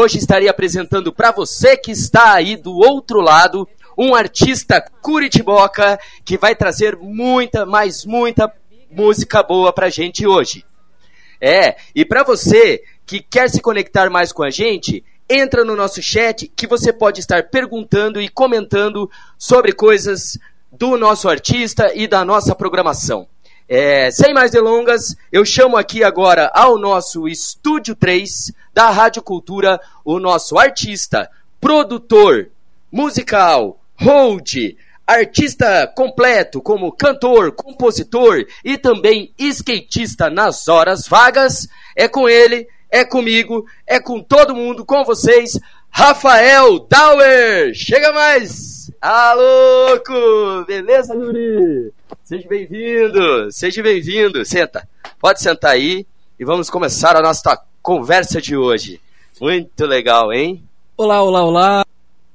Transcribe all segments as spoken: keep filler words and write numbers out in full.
hoje estarei apresentando para você que está aí do outro lado um artista curitiboca que vai trazer muita, mas muita música boa pra gente hoje. É, e para você que quer se conectar mais com a gente, entra no nosso chat que você pode estar perguntando e comentando sobre coisas do nosso artista e da nossa programação. É, sem mais delongas, eu chamo aqui agora ao nosso Estúdio três da Rádio Cultura o nosso artista, produtor, musical, hold, artista completo como cantor, compositor e também skatista nas horas vagas. É com ele, é comigo, é com todo mundo, com vocês, Rafael Dauer. Chega mais! Ah, louco! Beleza, Yuri? Seja bem-vindo, seja bem-vindo. Senta, pode sentar aí e vamos começar a nossa conversa de hoje. Muito legal, hein? Olá, olá, olá.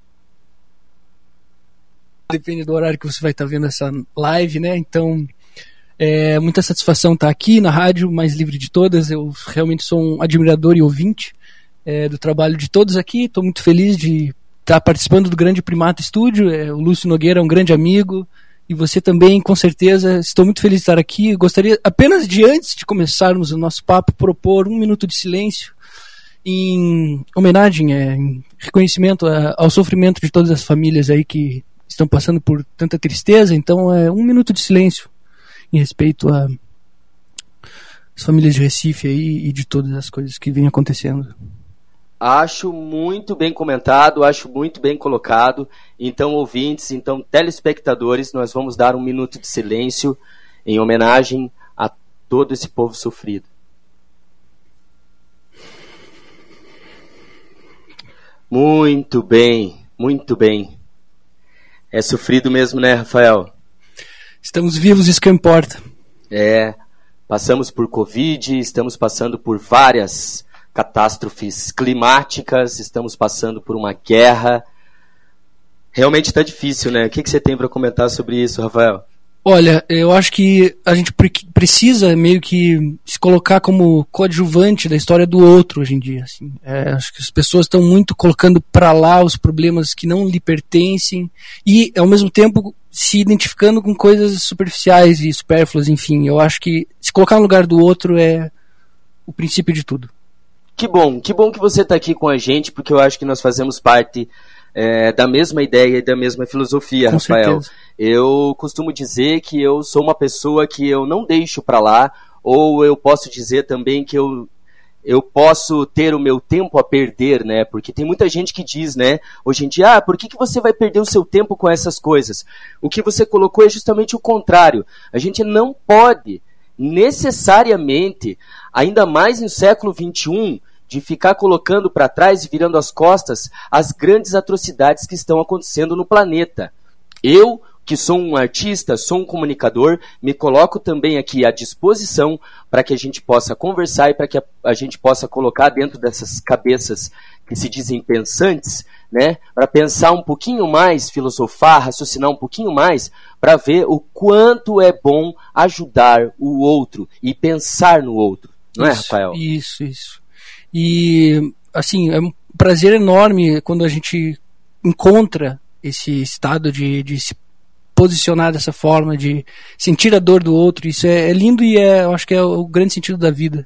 Depende do horário que você vai estar vendo essa live, né? Então, é muita satisfação estar aqui na rádio mais livre de todas. Eu realmente sou um admirador e ouvinte é, do trabalho de todos aqui. Estou muito feliz de estar participando do Grande Primata Estúdio. É, o Lúcio Nogueira é um grande amigo. E você também, com certeza. Estou muito feliz de estar aqui. Gostaria apenas de, antes de começarmos o nosso papo, propor um minuto de silêncio em homenagem, é, em reconhecimento a, ao sofrimento de todas as famílias aí que estão passando por tanta tristeza. Então é um minuto de silêncio em respeito às famílias de Recife aí e de todas as coisas que vêm acontecendo. Acho muito bem comentado, acho muito bem colocado. Então, ouvintes, então, telespectadores, nós vamos dar um minuto de silêncio em homenagem a todo esse povo sofrido. Muito bem, muito bem. É sofrido mesmo, né, Rafael? Estamos vivos, isso que importa. É, passamos por Covid, estamos passando por várias catástrofes climáticas, estamos passando por uma guerra. Realmente está difícil, né? O que, que você tem para comentar sobre isso, Rafael? Olha, eu acho que a gente pre- precisa meio que se colocar como coadjuvante da história do outro hoje em dia. Assim. É, acho que as pessoas estão muito colocando para lá os problemas que não lhe pertencem e, ao mesmo tempo, se identificando com coisas superficiais e supérfluas, enfim. Eu acho que se colocar no lugar do outro é o princípio de tudo. Que bom, que bom que você está aqui com a gente, porque eu acho que nós fazemos parte é, da mesma ideia e da mesma filosofia, com Rafael. Certeza. Eu costumo dizer que eu sou uma pessoa que eu não deixo para lá, ou eu posso dizer também que eu, eu posso ter o meu tempo a perder, né? Porque tem muita gente que diz, né, hoje em dia, ah, por que, que você vai perder o seu tempo com essas coisas? O que você colocou é justamente o contrário. A gente não pode necessariamente, ainda mais no século vinte e um, de ficar colocando para trás e virando as costas as grandes atrocidades que estão acontecendo no planeta. Eu, que sou um artista, sou um comunicador, me coloco também aqui à disposição para que a gente possa conversar e para que a, a gente possa colocar dentro dessas cabeças que se dizem pensantes, né, para pensar um pouquinho mais, filosofar, raciocinar um pouquinho mais, para ver o quanto é bom ajudar o outro e pensar no outro. Não isso, é, Rafael? Isso, isso. E, assim, é um prazer enorme quando a gente encontra esse estado de, de se posicionar dessa forma, de sentir a dor do outro. Isso é, é lindo e é, eu acho que é o grande sentido da vida.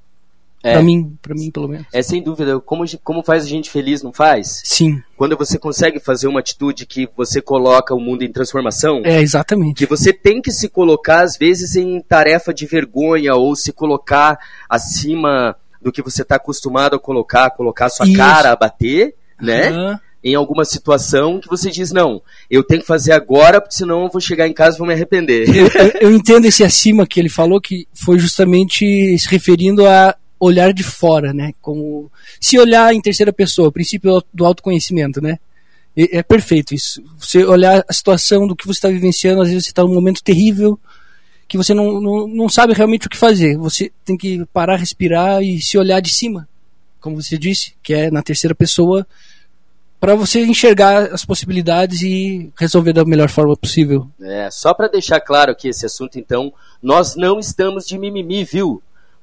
É. Pra mim, pra mim, pelo menos. É, sem dúvida. Como, como faz a gente feliz, não faz? Sim. Quando você consegue fazer uma atitude que você coloca o mundo em transformação. É, exatamente. Que você tem que se colocar, às vezes, em tarefa de vergonha ou se colocar acima do que você está acostumado a colocar, colocar sua Isso. cara a bater, né? Uhum. Em alguma situação que você diz, não, eu tenho que fazer agora, porque senão eu vou chegar em casa e vou me arrepender. Eu, eu, eu entendo esse acima que ele falou, que foi justamente se referindo a olhar de fora, né? Como se olhar em terceira pessoa, o princípio do autoconhecimento, né? É, é perfeito isso. Você olhar a situação do que você está vivenciando, às vezes você está num momento terrível, que você não, não, não sabe realmente o que fazer. Você tem que parar, respirar e se olhar de cima, como você disse, que é na terceira pessoa, para você enxergar as possibilidades e resolver da melhor forma possível. É, só para deixar claro aqui esse assunto, então, nós não estamos de mimimi, viu?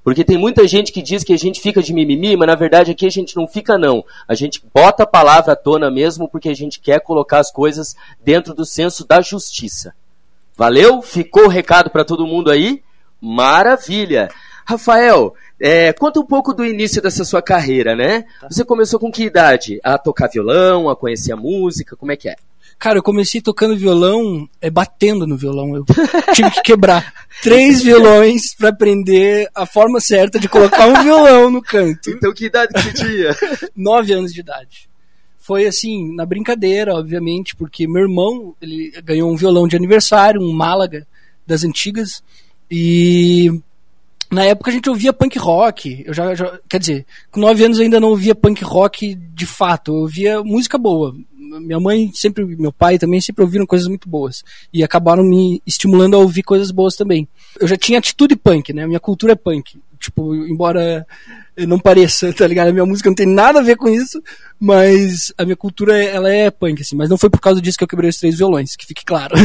Porque tem muita gente que diz que a gente fica de mimimi, mas na verdade aqui a gente não fica não. A gente bota a palavra à tona mesmo porque a gente quer colocar as coisas dentro do senso da justiça. Valeu? Ficou o recado para todo mundo aí? Maravilha! Rafael, é, conta um pouco do início dessa sua carreira, né? Você começou com que idade? A tocar violão, a conhecer a música, como é que é? Cara, eu comecei tocando violão, é, batendo no violão. Eu tive que quebrar três violões pra aprender a forma certa de colocar um violão no canto. Então que idade que você tinha? Nove anos de idade. Foi assim, na brincadeira, obviamente, porque meu irmão, ele ganhou um violão de aniversário, um Málaga das antigas, e na época a gente ouvia punk rock. Eu já, já, quer dizer, com nove anos eu ainda não ouvia punk rock de fato, eu ouvia música boa. Minha mãe sempre, meu pai também sempre ouviram coisas muito boas e acabaram me estimulando a ouvir coisas boas também. Eu já tinha atitude punk, né? Minha cultura é punk. Tipo, embora não pareça, tá ligado? A minha música não tem nada a ver com isso, mas a minha cultura, ela é punk, assim. Mas não foi por causa disso que eu quebrei os três violões, que fique claro.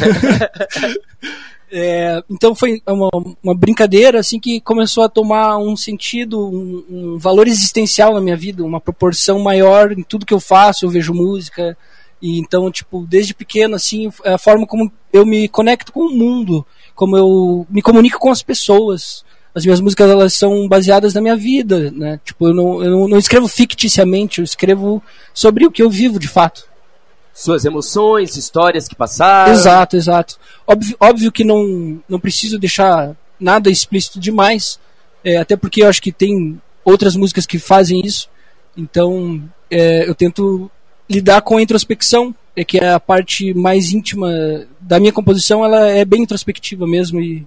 É, então foi uma, uma brincadeira assim que começou a tomar um sentido, um, um valor existencial na minha vida, uma proporção maior em tudo que eu faço. Eu vejo música e então, tipo, desde pequeno assim, é a forma como eu me conecto com o mundo, como eu me comunico com as pessoas. As minhas músicas, elas são baseadas na minha vida, né? Tipo, eu não, eu não, não escrevo ficticiamente, eu escrevo sobre o que eu vivo de fato. Suas emoções, histórias que passaram. Exato, exato. Óbvio, óbvio que não, não preciso deixar nada explícito demais, é, até porque eu acho que tem outras músicas que fazem isso. Então, é, eu tento lidar com a introspecção, é que é a parte mais íntima da minha composição. Ela é bem introspectiva mesmo e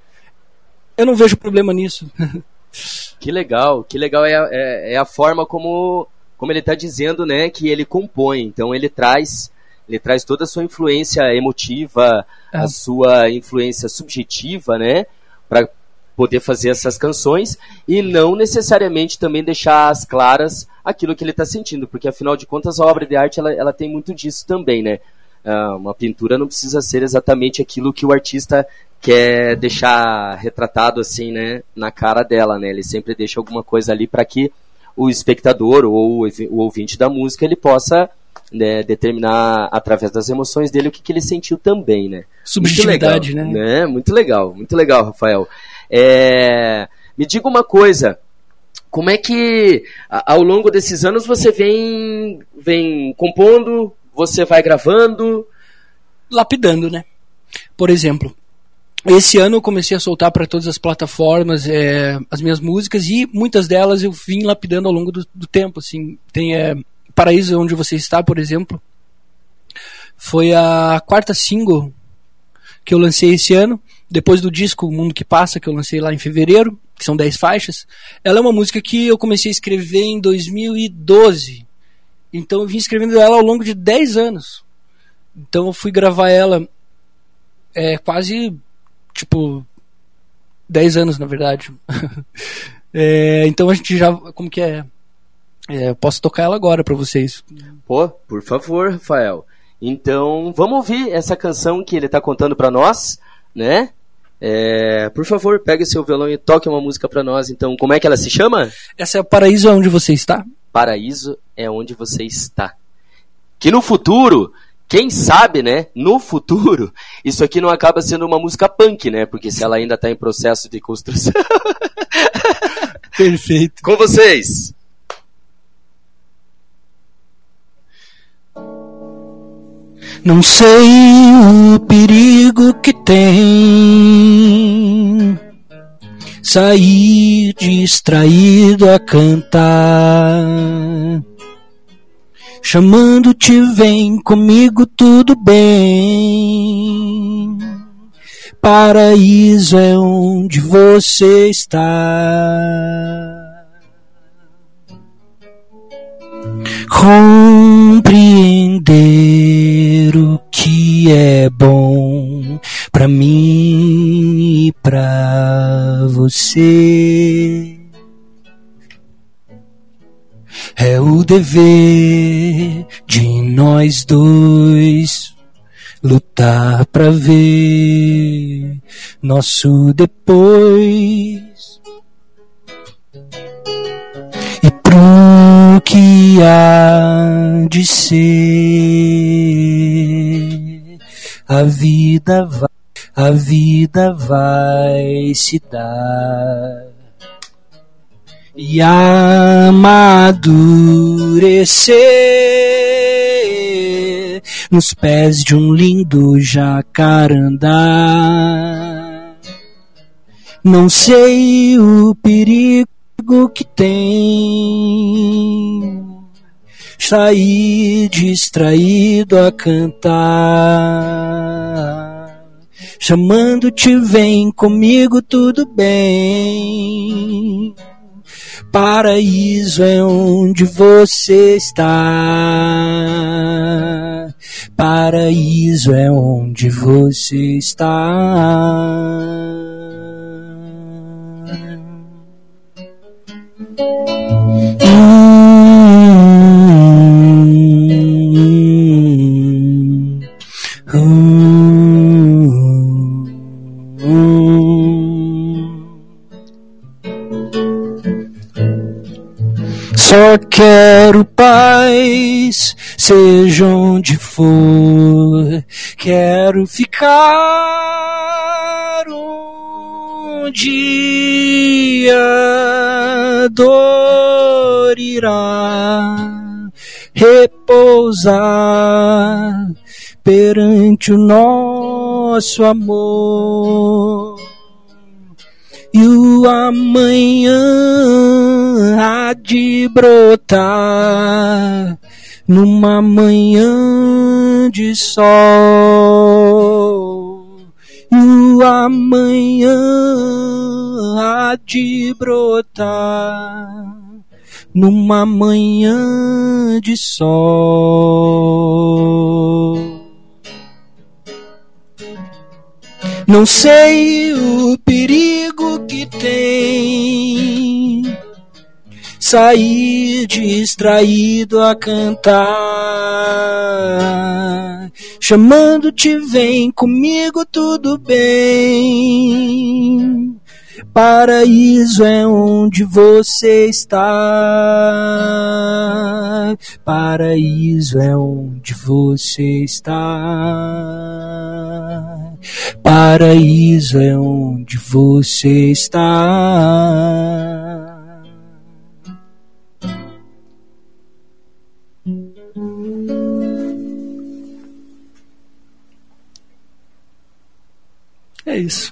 eu não vejo problema nisso. Que legal, que legal é a, é, é a forma como... como ele está dizendo, né, que ele compõe. Então ele traz, ele traz toda a sua influência emotiva, é. a sua influência subjetiva, né, para poder fazer essas canções e não necessariamente também deixar às claras aquilo que ele está sentindo, porque afinal de contas a obra de arte ela, ela tem muito disso também, né. Uh, uma pintura não precisa ser exatamente aquilo que o artista quer deixar retratado assim, né, na cara dela, né. Ele sempre deixa alguma coisa ali para que o espectador ou o ouvinte da música ele possa, né, determinar através das emoções dele o que, que ele sentiu também, né? Subjetividade, legal, né? né? Muito legal, muito legal, Rafael. É, me diga uma coisa, como é que ao longo desses anos você vem, vem compondo, você vai gravando? Lapidando, né? Por exemplo, esse ano eu comecei a soltar para todas as plataformas é, as minhas músicas e muitas delas eu vim lapidando ao longo do, do tempo. Assim. Tem é, Paraíso Onde Você Está, por exemplo. Foi a quarta single que eu lancei esse ano, depois do disco O Mundo Que Passa, que eu lancei lá em fevereiro, que são dez faixas. Ela é uma música que eu comecei a escrever em dois mil e doze. Então eu vim escrevendo ela ao longo de dez anos. Então eu fui gravar ela é, quase... tipo, dez anos, na verdade. é, então a gente já, como que é? é eu posso tocar ela agora pra vocês. Pô, por favor, Rafael. Então, vamos ouvir essa canção que ele tá contando pra nós, né? É, por favor, pegue seu violão e toque uma música pra nós. Então, como é que ela se chama? Essa é Paraíso Onde Você Está. Paraíso é Onde Você Está. Que no futuro... Quem sabe, né, no futuro, isso aqui não acaba sendo uma música punk, né, porque se ela ainda está em processo de construção. Perfeito. Com vocês. Não sei o perigo que tem sair distraído a cantar, chamando-te, vem comigo, tudo bem. Paraíso é onde você está. Compreender o que é bom pra mim e pra você é o dever de nós dois lutar pra ver nosso depois. que há de ser, a vida vai, a vida vai se dar e amadurecer nos pés de um lindo jacarandá. Não sei o perigo que tem sair distraído a cantar, chamando-te vem comigo tudo bem. Paraíso é onde você está, paraíso é onde você está. Só quero paz, seja onde for, quero ficar um dia, dor irá repousar perante o nosso amor. E o amanhã há de brotar numa manhã de sol. E o amanhã há de brotar numa manhã de sol. Não sei o perigo que tem sair distraído a cantar, chamando-te vem comigo tudo bem. Paraíso é onde você está, paraíso é onde você está, paraíso é onde você está. É isso.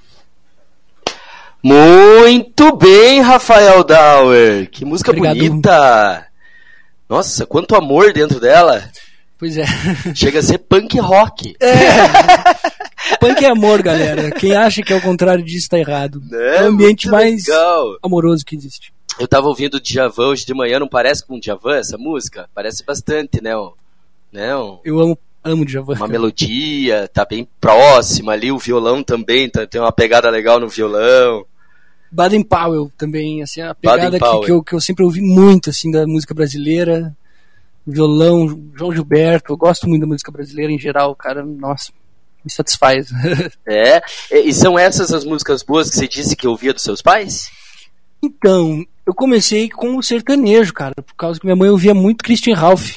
Muito bem, Rafael Dauer. Que música Obrigado. Bonita. Nossa, quanto amor dentro dela. Pois é. Chega a ser punk rock. É. Punk é amor, galera. Quem acha que é o contrário disso tá errado. É, é o ambiente mais legal. Amoroso que existe. Eu tava ouvindo o Djavan hoje de manhã, não parece com o Djavan essa música? Parece bastante, né? né? Eu amo Amo Djavan. Uma melodia, tá bem próxima ali, o violão também, tá, tem uma pegada legal no violão. Baden Powell também, assim, a pegada que, que, eu, que eu sempre ouvi muito, assim, da música brasileira. Violão, João Gilberto, eu gosto muito da música brasileira em geral, cara, nossa, me satisfaz. É, e são essas as músicas boas que você disse que ouvia dos seus pais? Então, eu comecei com o sertanejo, cara, por causa que minha mãe ouvia muito Christian Ralph.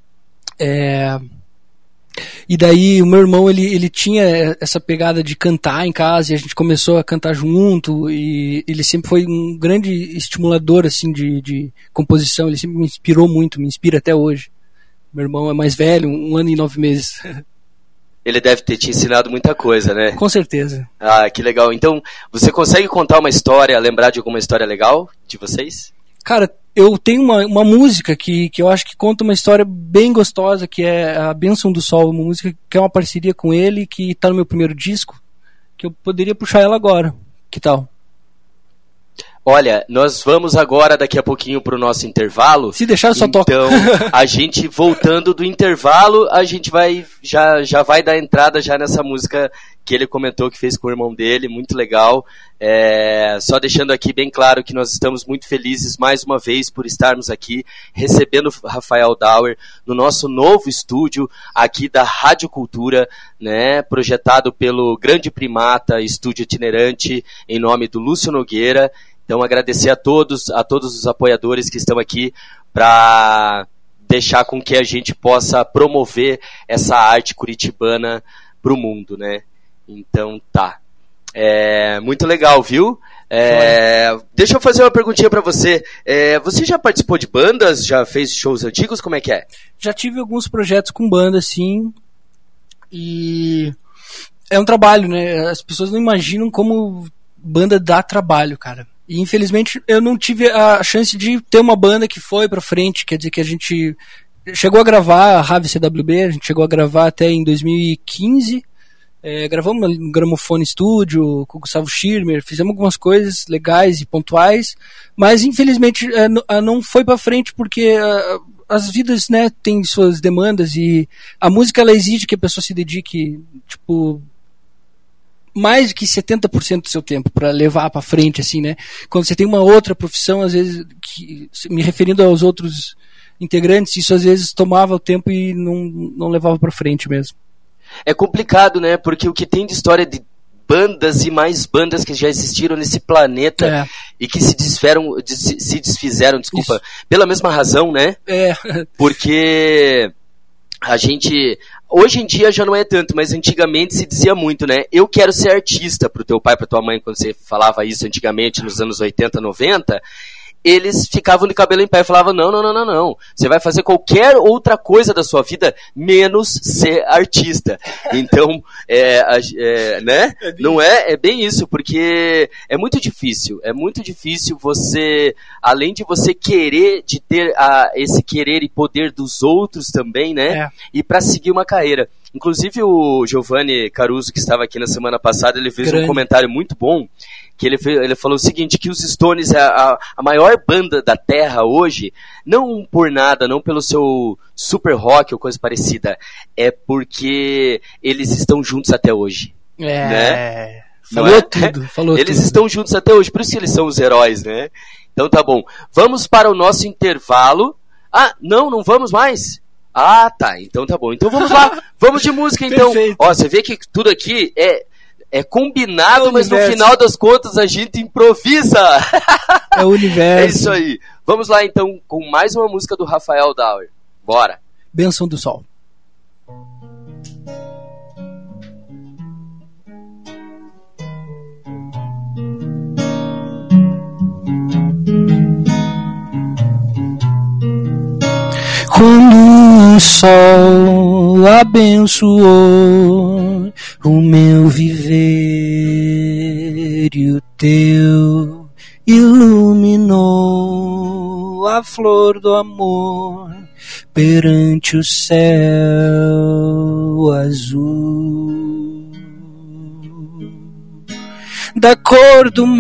É... E daí o meu irmão, ele, ele tinha essa pegada de cantar em casa, e a gente começou a cantar junto, e ele sempre foi um grande estimulador, assim, de, de composição, ele sempre me inspirou muito, me inspira até hoje. Meu irmão é mais velho, um ano e nove meses. Ele deve ter te ensinado muita coisa, né? Com certeza. Ah, que legal. Então, você consegue contar uma história, lembrar de alguma história legal de vocês? Cara, eu tenho uma, uma música que, que eu acho que conta uma história bem gostosa, que é A Bênção do Sol, uma música que é uma parceria com ele, que tá no meu primeiro disco, que eu poderia puxar ela agora. Que tal? Olha, nós vamos agora, daqui a pouquinho, pro nosso intervalo. Se deixar, eu só toco. Então, a gente, voltando do intervalo, a gente vai, já, já vai dar entrada já nessa música que ele comentou que fez com o irmão dele, muito legal. É, só deixando aqui bem claro que nós estamos muito felizes, mais uma vez, por estarmos aqui, recebendo Rafael Dauer no nosso novo estúdio, aqui da Rádio Cultura, né, projetado pelo Grande Primata, estúdio itinerante, em nome do Lúcio Nogueira. Então, agradecer a todos, a todos os apoiadores que estão aqui para deixar com que a gente possa promover essa arte curitibana para o mundo, né? Então, tá. É, muito legal, viu? É, deixa eu fazer uma perguntinha pra você. É, você já participou de bandas? Já fez shows antigos? Como é que é? Já tive alguns projetos com banda, sim. E é um trabalho, né? As pessoas não imaginam como banda dá trabalho, cara. E infelizmente eu não tive a chance de ter uma banda que foi pra frente. Quer dizer que a gente chegou a gravar a Rave C W B, a gente chegou a gravar até em dois mil e quinze. É, gravamos no Gramofone Studio com o Gustavo Schirmer, fizemos algumas coisas legais e pontuais, mas infelizmente é, não foi pra frente porque é, as vidas, né, têm suas demandas e a música ela exige que a pessoa se dedique tipo mais que setenta por cento do seu tempo para levar pra frente, assim, né? Quando você tem uma outra profissão, às vezes, que, me referindo aos outros integrantes, isso às vezes tomava o tempo e não, não levava pra frente mesmo. É complicado, né? Porque o que tem de história de bandas e mais bandas que já existiram nesse planeta é. e que se desfizeram, se desfizeram, desculpa, Isso. pela mesma razão, né? É. Porque a gente, hoje em dia já não é tanto, mas antigamente se dizia muito, né? Eu quero ser artista, pro teu pai, pra tua mãe, quando você falava isso antigamente, nos anos oitenta, noventa, eles ficavam de cabelo em pé e falavam, não, não, não, não, não, você vai fazer qualquer outra coisa da sua vida, menos ser artista. Então, é, é, né? Não é, é bem isso, porque é muito difícil, é muito difícil você, além de você querer, de ter a, esse querer e poder dos outros também, né? É. E para seguir uma carreira. Inclusive o Giovanni Caruso, que estava aqui na semana passada, ele fez Grande. um comentário muito bom, que ele, fez, ele falou o seguinte, que os Stones é a, a maior banda da Terra hoje, não por nada, não pelo seu super rock ou coisa parecida, é porque eles estão juntos até hoje. É, né? falou é? tudo, falou Eles tudo. estão juntos até hoje, por isso que eles são os heróis, né? Então tá bom, vamos para o nosso intervalo. Ah, não, não vamos mais? Ah, tá, então tá bom. Então vamos lá, vamos de música então. Perfeito. Ó, você vê que tudo aqui é... É combinado, é mas no final das contas a gente improvisa. É o universo. É isso aí. Vamos lá então com mais uma música do Rafael Dauer. Bora. Bênção do Sol. Quando o sol abençoou o meu viver e o teu iluminou a flor do amor perante o céu azul, da cor do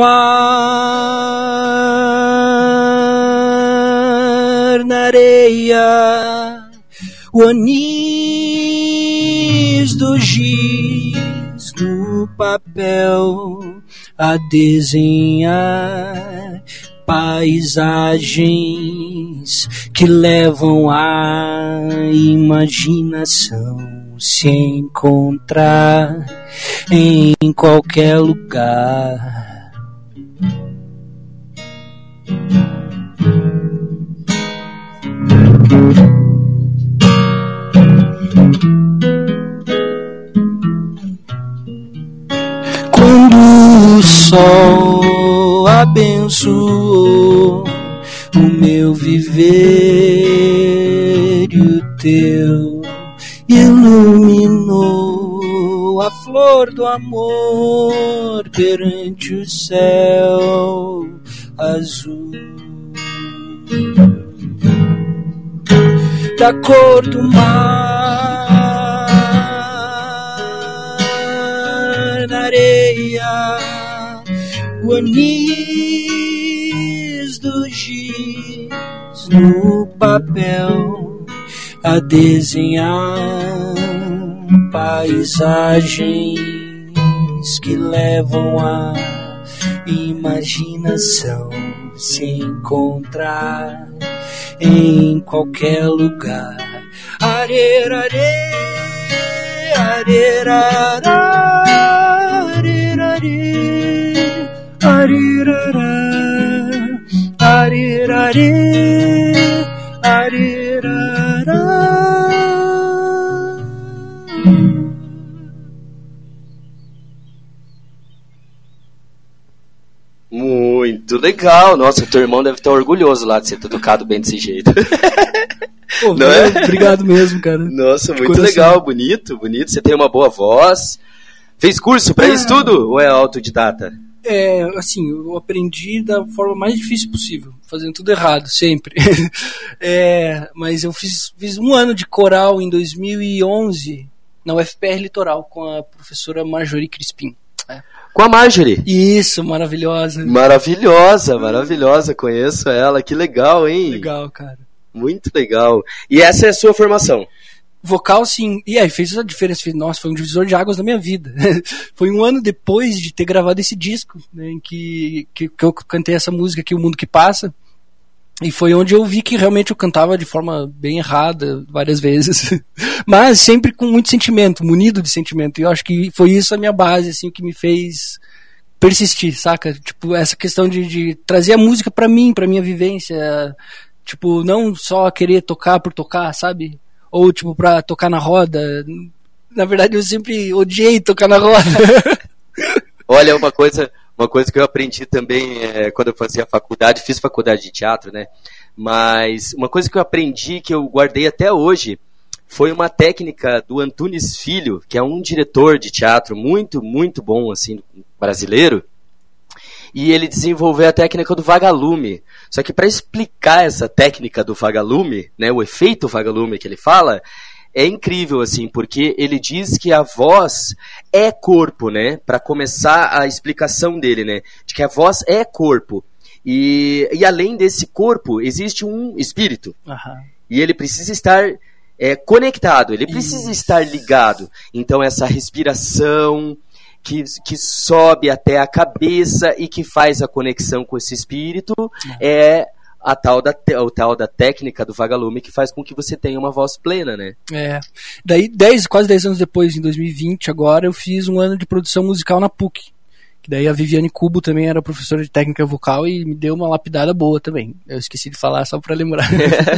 mar na areia, o anis do giz no papel a desenhar paisagens que levam a imaginação se encontrar em qualquer lugar. Quando o sol abençoou o meu viver e o teu iluminou a flor do amor perante o céu azul, da cor do mar na areia, o anis do giz no papel a desenhar paisagens que levam a imaginação se encontrar em qualquer lugar. Arerarê, arerará, arerarê, arerará, arerarê, arerará. Muito legal. Nossa, o teu irmão deve estar orgulhoso lá de você ter tocado bem desse jeito. Pô, não é? Obrigado mesmo, cara. Nossa, muito legal, assim. bonito, bonito. Você tem uma boa voz. Fez curso pra ah. isso tudo ou é autodidata? É, assim, eu aprendi da forma mais difícil possível, fazendo tudo errado, sempre. é, mas eu fiz, fiz um ano de coral em dois mil e onze, na U F P R Litoral, com a professora Marjorie Crispim. É. Com a Marjorie? Isso, maravilhosa. Maravilhosa, maravilhosa, conheço ela, que legal, hein? Legal, cara. Muito legal. E essa é a sua formação? Vocal, sim. E aí, fez a diferença. Fez, nossa, foi um divisor de águas na minha vida. Foi um ano depois de ter gravado esse disco, né, em que, que, que eu cantei essa música aqui, O Mundo Que Passa. E foi onde eu vi que realmente eu cantava de forma bem errada, várias vezes. Mas sempre com muito sentimento, munido de sentimento. E eu acho que foi isso a minha base, assim, que me fez persistir, saca? Tipo, essa questão de, de trazer a música pra mim, pra minha vivência. Tipo, não só querer tocar por tocar, sabe? Ou, tipo, pra tocar na roda. Na verdade, eu sempre odiei tocar na roda. Olha, uma coisa, uma coisa que eu aprendi também é, quando eu fazia faculdade, fiz faculdade de teatro, né? Mas uma coisa que eu aprendi, que eu guardei até hoje, foi uma técnica do Antunes Filho, que é um diretor de teatro muito, muito bom, assim, brasileiro. E ele desenvolveu a técnica do vagalume. Só que para explicar essa técnica do vagalume, né, o efeito vagalume que ele fala, é incrível, assim, porque ele diz que a voz é corpo, né? Para começar a explicação dele, né? De que a voz é corpo. E, e além desse corpo, existe um espírito. Uhum. E ele precisa estar é, conectado, ele precisa Isso. estar ligado. Então essa respiração... Que, que sobe até a cabeça e que faz a conexão com esse espírito é a tal da, a tal da técnica do vagalume que faz com que você tenha uma voz plena, né? É. Daí, dez, quase dez anos depois, em dois mil e vinte, agora, eu fiz um ano de produção musical na P U C. Que daí a Viviane Cubo também era professora de técnica vocal e me deu uma lapidada boa também. Eu esqueci de falar só pra lembrar.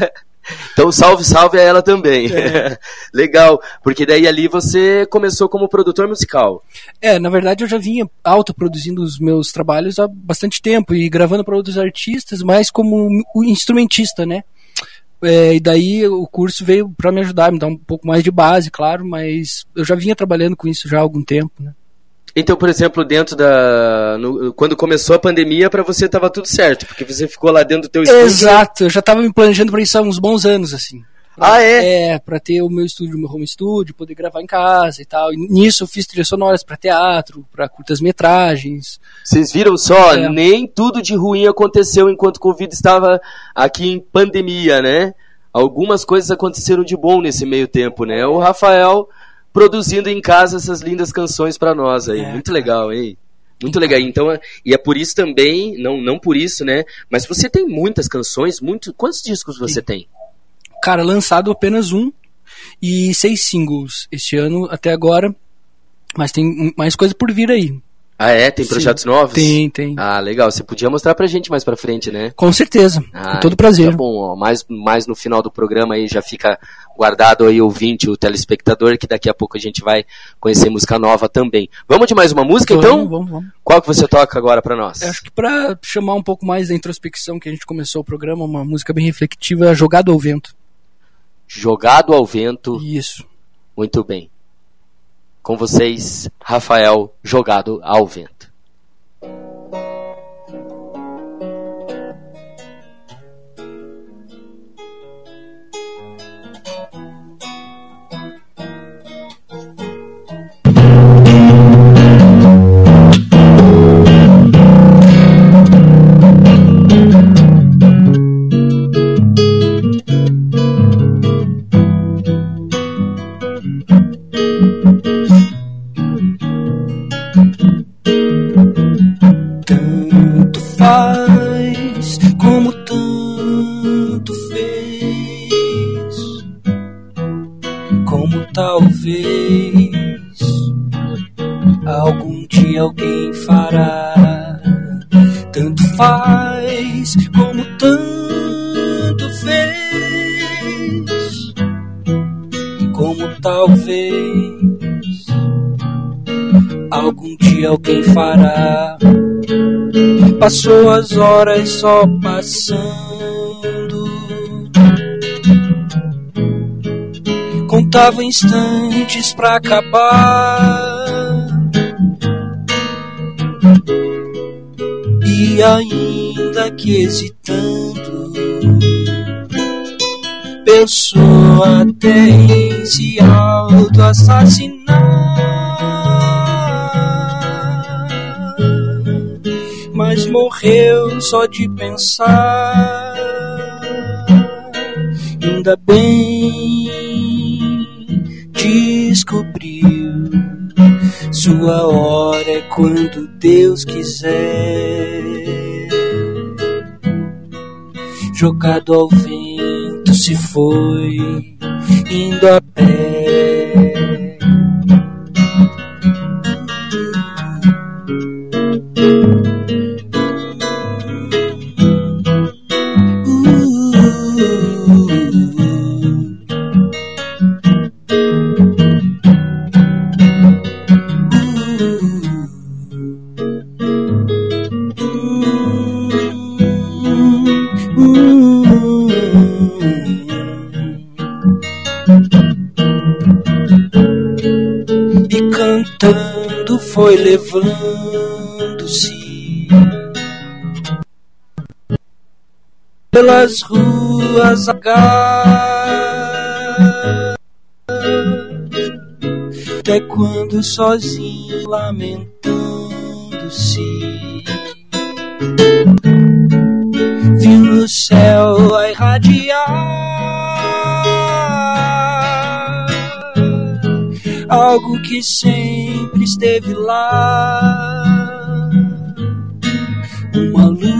Então salve, salve a ela também. É. Legal, porque daí ali você começou como produtor musical. É, na verdade eu já vinha autoproduzindo os meus trabalhos há bastante tempo e gravando para outros artistas, mas como instrumentista, né? É, e daí o curso veio para me ajudar, me dar um pouco mais de base, claro, mas eu já vinha trabalhando com isso já há algum tempo, né? Então, por exemplo, dentro da... No, quando começou a pandemia, pra você tava tudo certo, porque você ficou lá dentro do teu estúdio. Exato, eu já tava me planejando pra isso há uns bons anos, assim. Pra, ah, é? É, pra ter o meu estúdio, o meu home studio, poder gravar em casa e tal. E nisso eu fiz trilhas sonoras pra teatro, pra curtas-metragens. Vocês viram só? É. Nem tudo de ruim aconteceu enquanto o Covid estava aqui em pandemia, né? Algumas coisas aconteceram de bom nesse meio tempo, né? O Rafael... produzindo em casa essas lindas canções pra nós aí, é, muito legal, hein? Muito legal, então, e é por isso também, não, não por isso, né, mas você tem muitas canções, muito, quantos discos você Sim. tem? Cara, lançado apenas um, e seis singles este ano, até agora, mas tem mais coisa por vir aí. Ah, é? Tem projetos Sim. novos? Tem, tem. Ah, legal. Você podia mostrar pra gente mais pra frente, né? Com certeza. Ah, com todo prazer. Tá bom, ó. Mais, mais no final do programa aí já fica guardado aí o ouvinte, o telespectador, que daqui a pouco a gente vai conhecer música nova também. Vamos de mais uma música, vamos, então? Vamos, vamos. Qual que você toca agora pra nós? Eu acho que pra chamar um pouco mais da introspecção que a gente começou o programa, uma música bem reflexiva, Jogado ao Vento. Jogado ao Vento. Isso. Muito bem. Com vocês, Rafael, Jogado ao Vento. Algum dia alguém fará. Tanto faz como tanto fez. Como talvez algum dia alguém fará. Passou as horas só passando, contava instantes pra acabar, e ainda que hesitando, pensou até em se auto-assassinar. Mas morreu só de pensar. Ainda bem, descobriu, sua hora é quando Deus quiser. Jogado ao vento se foi, indo a pé. Foi levando-se pelas ruas H, até quando sozinho lamentando-se viu no céu a irradiar algo que sempre esteve lá, uma luz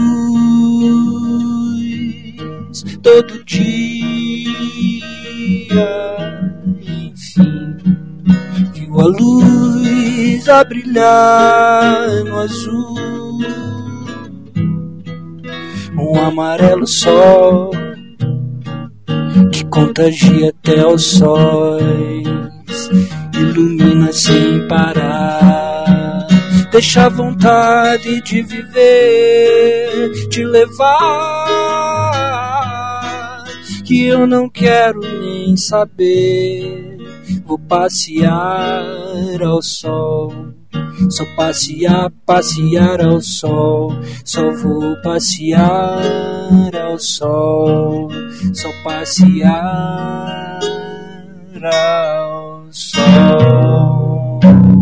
todo dia, enfim, viu a luz a brilhar no azul, um amarelo sol que contagia até os sóis, ilumina sem parar, deixa a vontade de viver, te levar, que eu não quero nem saber. Vou passear ao sol, só passear, passear ao sol, só vou passear ao sol, só passear ao sol.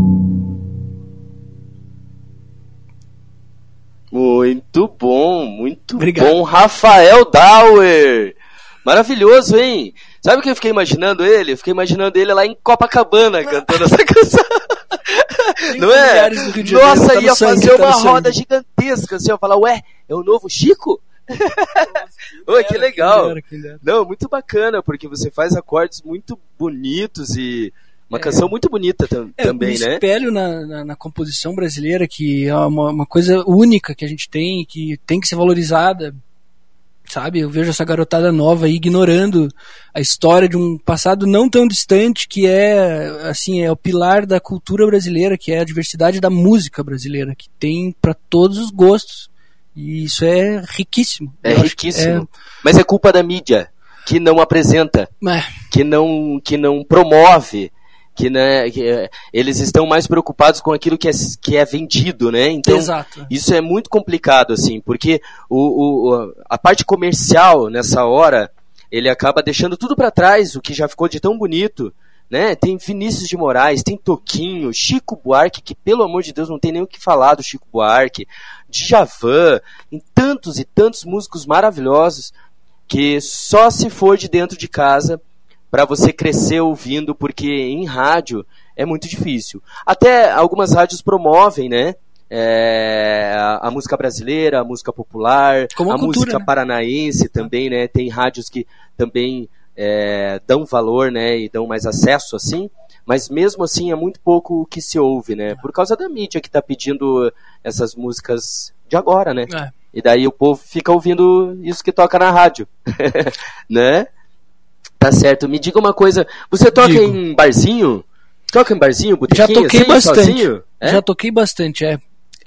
Muito bom, muito Obrigado. Bom, Rafael Dauer. Maravilhoso, hein? Sabe o que eu fiquei imaginando ele? Eu fiquei imaginando ele lá em Copacabana cantando essa canção. Não é? Nossa, tá ia sangue, fazer uma tá roda gigantesca assim, eu falar, ué, é o novo Chico? Oi, que legal. Quem dera, quem dera. Não, muito bacana, porque você faz acordes muito bonitos e uma é. canção muito bonita tam- é, também, eu né? Eu espelho na, na, na composição brasileira, que é uma, uma coisa única que a gente tem, que tem que ser valorizada, sabe? Eu vejo essa garotada nova aí ignorando a história de um passado não tão distante, que é, assim, é o pilar da cultura brasileira, que é a diversidade da música brasileira, que tem para todos os gostos. E isso é riquíssimo. É riquíssimo. É... Mas é culpa da mídia, que não apresenta, é. que, não, que não promove, que, né, que é, eles estão mais preocupados com aquilo que é, que é vendido, né? Então, exato. Isso é muito complicado, assim, porque o, o, a parte comercial, nessa hora, ele acaba deixando tudo para trás, o que já ficou de tão bonito, né? Tem Vinícius de Moraes, tem Toquinho, Chico Buarque, que pelo amor de Deus não tem nem o que falar do Chico Buarque, Djavan, em tantos e tantos músicos maravilhosos que só se for de dentro de casa para você crescer ouvindo, porque em rádio é muito difícil. Até algumas rádios promovem, né? É, a, a música brasileira, a música popular, Como a, a cultura, música né? paranaense também, né? Tem rádios que também É, dão valor, né, e dão mais acesso, assim, mas mesmo assim é muito pouco o que se ouve, né, por causa da mídia que está pedindo essas músicas de agora, né, é. E daí o povo fica ouvindo isso que toca na rádio, né, tá certo. Me diga uma coisa, você toca Digo. em barzinho? Toca em barzinho, botequinho? Já toquei assim, bastante, sozinho? É? já toquei bastante, é.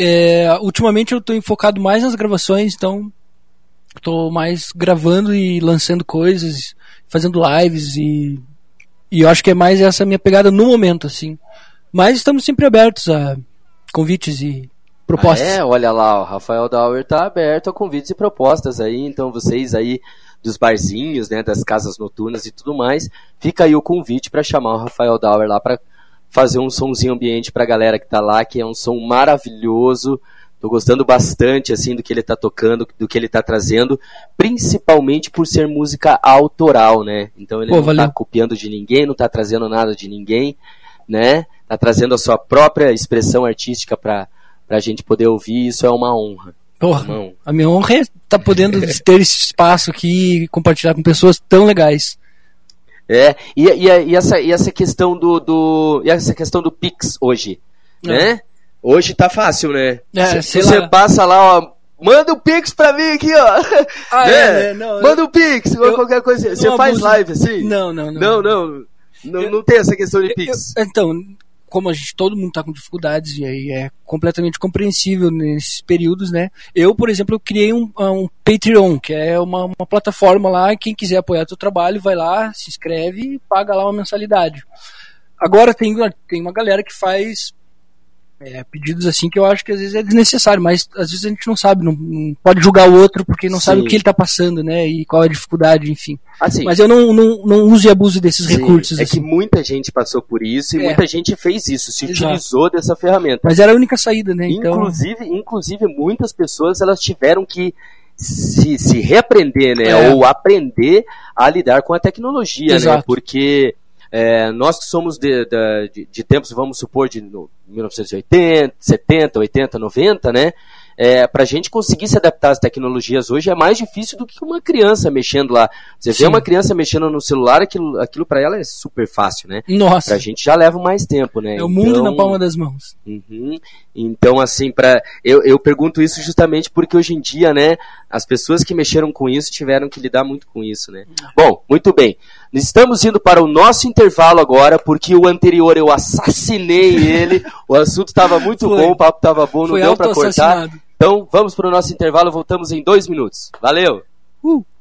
É, ultimamente eu tô enfocado mais nas gravações, então tô mais gravando e lançando coisas, fazendo lives e, e eu acho que é mais essa minha pegada no momento, assim. Mas estamos sempre abertos a convites e propostas. Ah, é, olha lá, o Rafael Dauer tá aberto a convites e propostas aí, então vocês aí dos barzinhos, né, das casas noturnas e tudo mais, fica aí o convite para chamar o Rafael Dauer lá para fazer um somzinho ambiente pra galera que tá lá, que é um som maravilhoso. Tô gostando bastante, assim, do que ele tá tocando, do que ele tá trazendo, principalmente por ser música autoral, né? Então ele Pô, não valeu. tá copiando de ninguém, não tá trazendo nada de ninguém, né? Tá trazendo a sua própria expressão artística pra, pra gente poder ouvir, isso é uma honra. Porra, uma honra. A minha honra é estar tá podendo ter esse espaço aqui e compartilhar com pessoas tão legais. É, e, e, e, essa, e essa questão do, do, e essa questão do Pix hoje, é. né? Hoje tá fácil, né? É, se você lá. passa lá, ó, manda o um Pix pra mim aqui, ó. Ah, né? é, né? Não, manda o um Pix, ou qualquer coisa. Você faz abuso. live assim? Não, não, não. Não, não. Não, não tem essa questão de Pix. Eu, então, como a gente, todo mundo tá com dificuldades, e aí é completamente compreensível nesses períodos, né? Eu, por exemplo, eu criei um, um Patreon, que é uma, uma plataforma lá, quem quiser apoiar teu trabalho, vai lá, se inscreve e paga lá uma mensalidade. Agora tem, tem uma galera que faz é, pedidos assim que eu acho que às vezes é desnecessário, mas às vezes a gente não sabe, não, não pode julgar o outro porque não Sim. sabe o que ele tá passando, né? E qual é a dificuldade, enfim. Assim, mas eu não, não, não uso e abuso desses Sim, recursos. É assim. que muita gente passou por isso e é. muita gente fez isso, se Exato. utilizou dessa ferramenta. Mas era a única saída, né? Então... Inclusive, inclusive muitas pessoas elas tiveram que se, se reaprender, né? É. Ou aprender a lidar com a tecnologia, Exato. né? Porque é, nós que somos de, de, de, de tempos, vamos supor, de no, mil novecentos e oitenta, setenta, oitenta, noventa, né? É, pra gente conseguir se adaptar às tecnologias hoje é mais difícil do que uma criança mexendo lá. Você Sim. vê uma criança mexendo no celular, aquilo, aquilo pra ela é super fácil, né? Nossa. Pra gente já leva mais tempo, né? É o mundo então, na palma das mãos. Uhum. Então, assim, pra, eu, eu pergunto isso justamente porque hoje em dia, né, as pessoas que mexeram com isso tiveram que lidar muito com isso, né? Uhum. Bom, muito bem. Estamos indo para o nosso intervalo agora, porque o anterior eu assassinei ele, o assunto estava muito Foi. bom, o papo estava bom, não Foi deu para cortar. Então, vamos para o nosso intervalo, voltamos em dois minutos. Valeu! Uh.